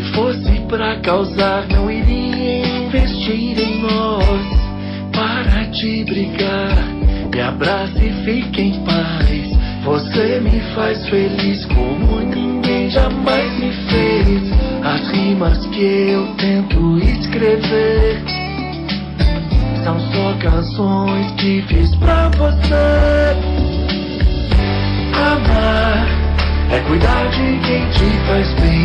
fosse pra causar, não iria investir em nós. Para de brigar, me abraça e fique em paz. Você me faz feliz como ninguém jamais me fez. As rimas que eu tento escrever são só canções que fiz pra você. Amar é cuidar de quem te faz bem.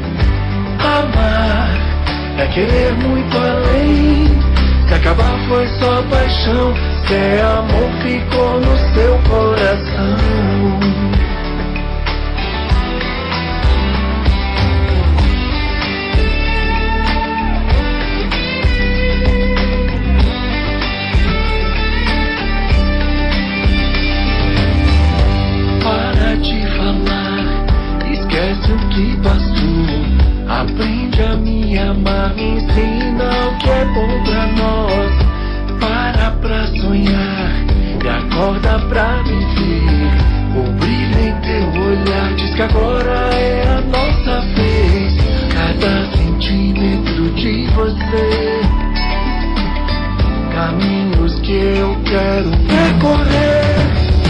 Amar é querer muito além. Se acabar foi só paixão, se é amor ficou no seu coração. Para de falar, esquece o que passou. Aprende a me amar, me ensina o que é bom pra nós. Para pra sonhar e acorda pra viver. O brilho em teu olhar diz que agora é a nossa vez. Cada centímetro de você, caminhos que eu quero percorrer.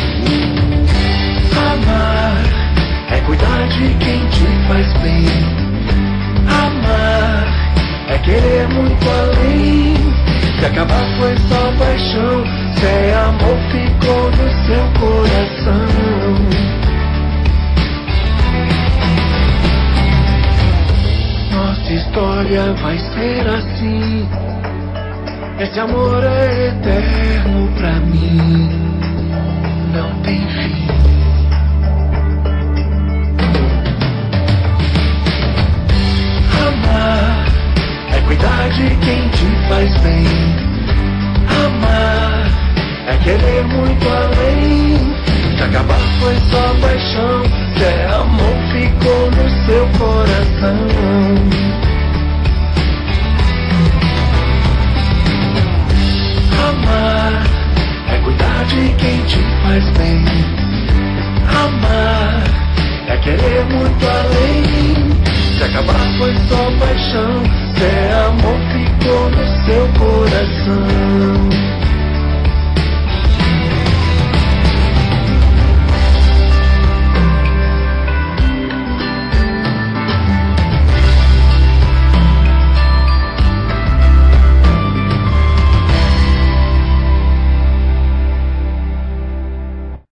Amar é cuidar de quem te faz bem. Amar é querer muito além. Se acabar foi só paixão, se é amor ficou no seu coração. Nossa história vai ser assim. Esse amor é eterno pra mim, não tem fim. Amar é cuidar de quem te faz bem. Amar é querer muito além. Se acabar foi só paixão, se é amor ficou no seu coração. Amar é cuidar de quem te faz bem. Amar é querer muito além. Se acabar foi só paixão, se é amor ficou no seu coração.